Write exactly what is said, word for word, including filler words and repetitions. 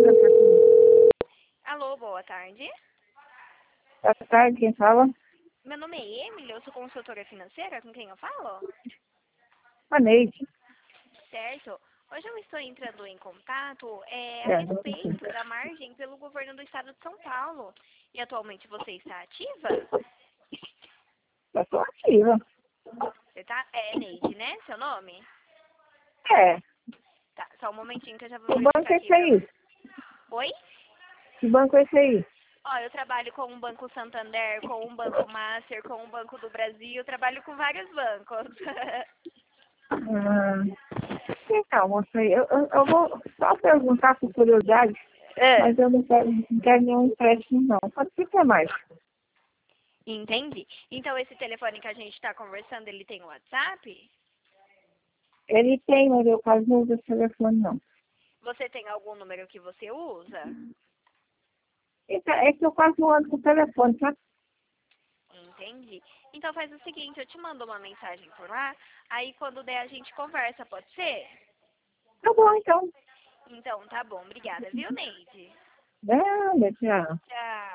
Alô, boa tarde. Boa tarde, quem fala? Meu nome é Emily, eu sou consultora financeira, com quem eu falo? A Neide. Certo. Hoje eu estou entrando em contato é, a É, respeito da margem pelo governo do estado de São Paulo. E atualmente você está ativa? eu tô ativa. Você tá? É Neide, né? Seu nome? É. Tá, só um momentinho que eu já vou Que verificar banco é aqui esse pra você. aí? Oi? Que banco é esse aí? Ó, eu trabalho com o Banco Santander, com o Banco Master, com o Banco do Brasil, eu trabalho com vários bancos. Hum, então, moça, eu, eu, eu vou só perguntar por curiosidade, É. mas eu não quero, não quero nenhum empréstimo, não. Pode ser que é mais. Entendi. Então esse telefone que a gente está conversando, ele tem WhatsApp? Ele tem, mas eu quase não uso esse telefone, não. Você tem algum número que você usa? Então, é que eu quase não ando com o telefone, sabe? Entendi. Então faz o seguinte, eu te mando uma mensagem por lá, aí quando der a gente conversa, pode ser? Tá bom, então. Então tá bom, obrigada, viu, Neide? Nada, tchau. Tchau.